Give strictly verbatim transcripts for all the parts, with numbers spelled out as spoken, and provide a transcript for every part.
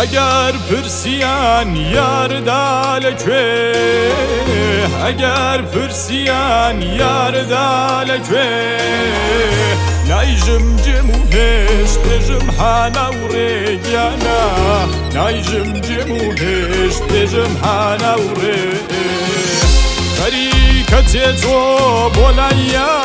ئەگەر پرسیان یاردا لەکوێ ئەگەر پرسیان یاردا لەکوێ نایژم جێم و هێش پێژم حانا و ڕێگیانە نایژم جێم و هێش پێژم حانا و ڕێ خەریکە تێجۆ بۆ لای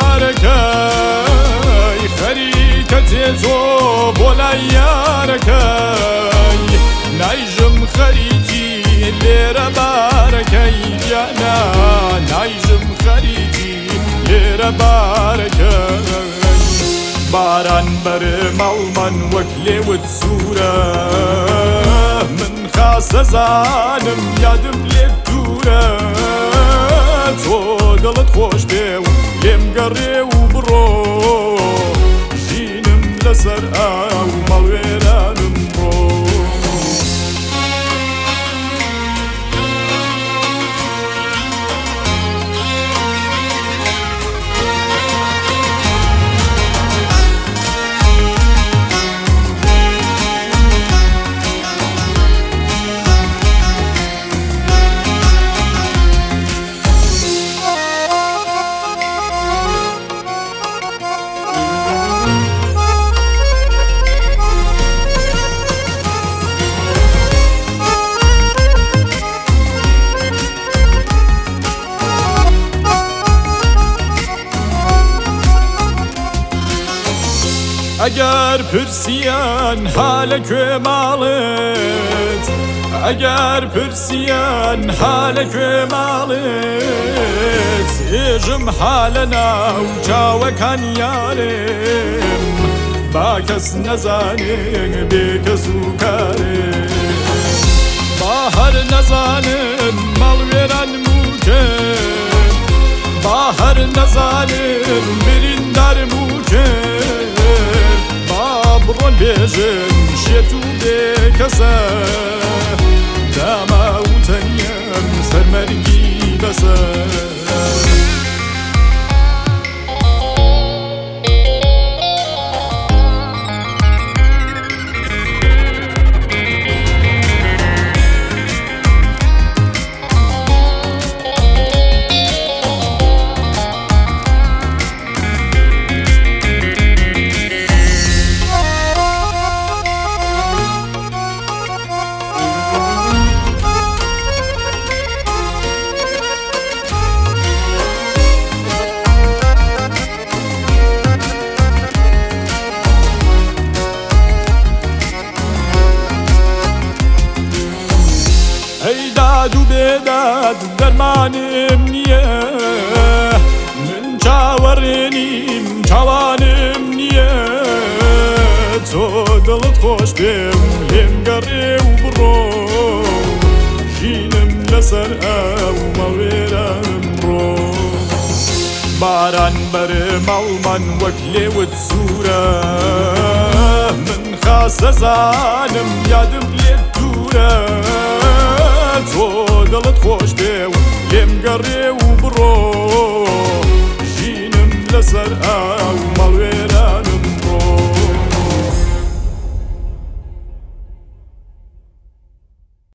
یارەکەی خەریکە تێجۆ بۆ لای یارەکەی نایژم خەریکی لێرە بارەکەی گیانە نایژم خەریکی لێرە بارەکەی باران بەرە ماڵمان وەک لێوت سوورە من خاسە زانم یادم لێت دوورە تۆ دڵت خۆش بێ و لێم گەڕێ و بڕۆ ژینم لەسەر ئاو مەڵوێرانم بڕۆ ئەگەر پرسیان حالە کوێ ماڵت ئەگەر پرسیان حالە کوێ ماڵت ئێژم حالە ناو چاوەکان یارم با کەس نەزانێ بێ کەس و کارم با هەر نەزانم ماڵوێران موکەم با هەر نەزانم بریندار موکەم بڕۆن بێژن شێت و بێکەسە داما و تەنیەم سەرمەرگی بەسەر داد و بێداد دەرمانم نییە من چاوەڕێنیم چاوانم نییە تۆ دڵت خۆش بێ و لێم گەڕێ و بڕۆ ژینم لەسەر ئەو مەوێرەم ڕۆ باران بەرە ماڵمان وەک لێوت سوورە من خاسە زانم یادم لێت دوورە تۆ دڵت خۆش بێ و لێم گەڕێ و بڕۆ ژینم لەسەر ئاو